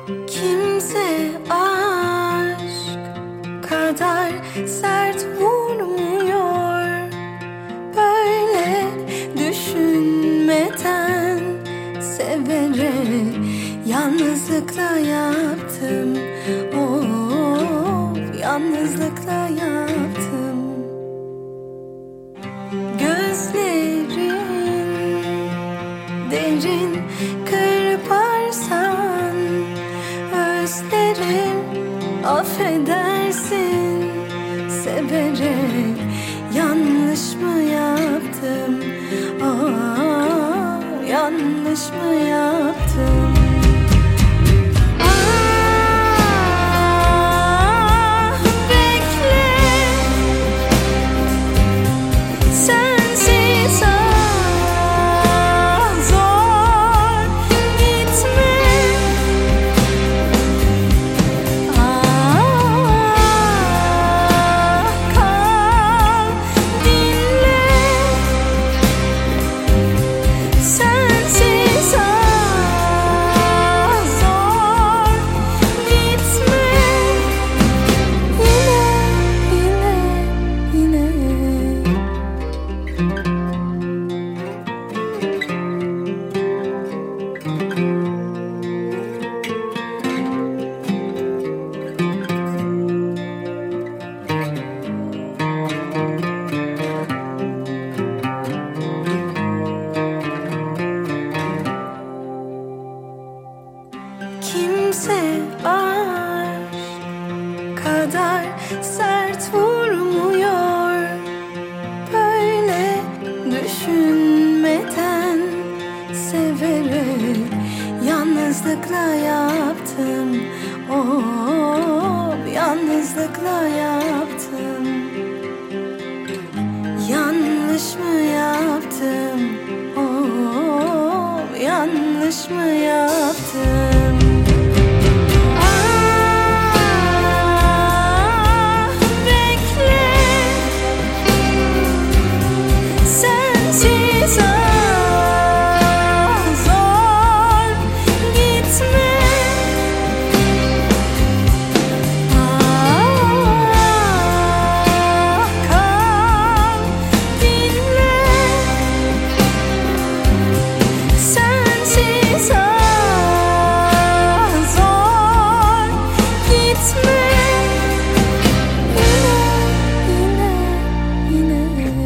Kimse aşk kadar sert vurmuyor. Böyle düşünmeden severek yalnızlıkla yaptım. Of, yalnızlıkla yaptım. Gözlerin derin kırparsan özlerim, affedersin. Severek yanlış mı yaptım? Yanlış mı yaptım? Bekle, sensiz zor gitme. Kal, dinle. Sensiz zor gitme. Yine. Kimse aşk kadar sert vurmuyor. Böyle düşünmeden severek yalnızlıkla yaptım. Oh, yalnızlıkla yaptım. Yanlış mı yaptım? Oh, yanlış mı yaptım? Bekle, sensiz zor gitme. Kal, dinle. Sensiz zor gitme. Yine.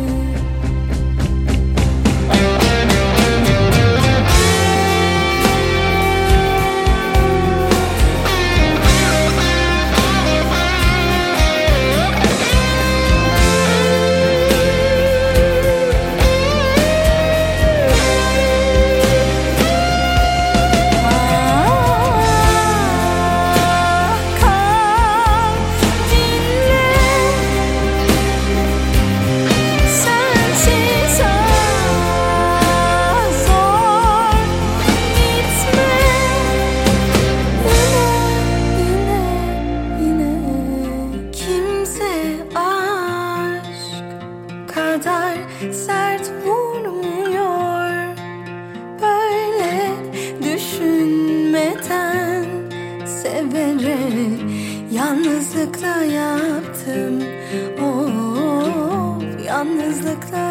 Kal, dinle. Sensiz zor gitme. Yine. Kimse aşk kadar sert vurmuyor. Böyle düşünmeden severek yalnızlıkla yaptım. Oh, yalnızlıkla